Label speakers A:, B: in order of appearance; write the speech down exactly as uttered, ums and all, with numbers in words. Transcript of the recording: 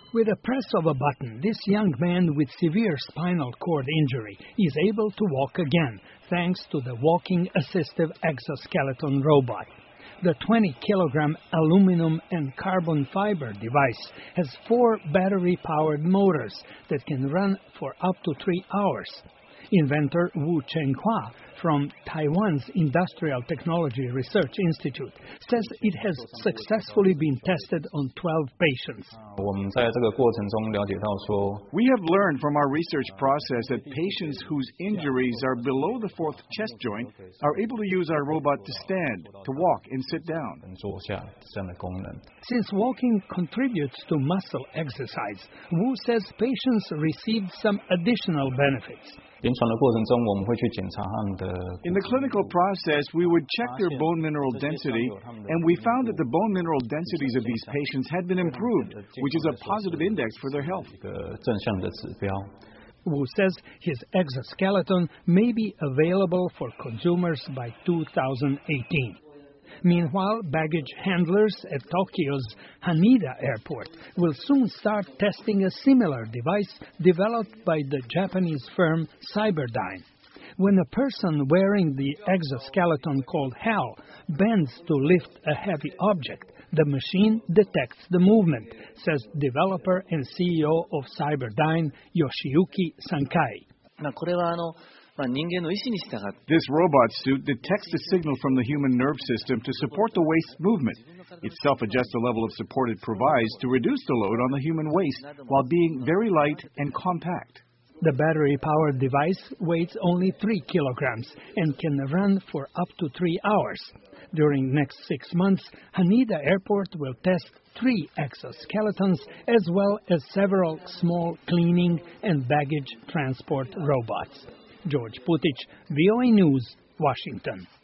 A: With a press of a button, this young man with severe spinal cord injury is able to walk again, thanks to the walking assistive exoskeleton robot. The twenty kilogram aluminum and carbon fiber device has four battery-powered motors that can run for up to three hours. Inventor Wu Chenghua from Taiwan's Industrial Technology Research Institute says it has successfully been tested on twelve patients.
B: We have learned from our research process that patients whose injuries are below the fourth chest joint are able to use our robot to stand, to walk, and sit down.
A: Since walking contributes to muscle exercise, Wu says patients received some additional benefits.
B: In the clinical process, we would check their bone mineral density, and we found that the bone mineral densities of these patients had been improved, which is a positive index for their health.
A: Wu says his exoskeleton may be available for consumers by two thousand eighteen. Meanwhile, baggage handlers at Tokyo's Haneda Airport will soon start testing a similar device developed by the Japanese firm Cyberdyne. When a person wearing the exoskeleton called HAL bends to lift a heavy object, the machine detects the movement, says developer and C E O of Cyberdyne, Yoshiyuki Sankai.
B: This robot suit detects the signal from the human nerve system to support the waist movement. It self-adjusts the level of support it provides to reduce the load on the human waist while being very light and compact.
A: The battery-powered device weighs only three kilograms and can run for up to three hours. During next six months, Haneda Airport will test three exoskeletons as well as several small cleaning and baggage transport robots. George Putich, V O A News, Washington.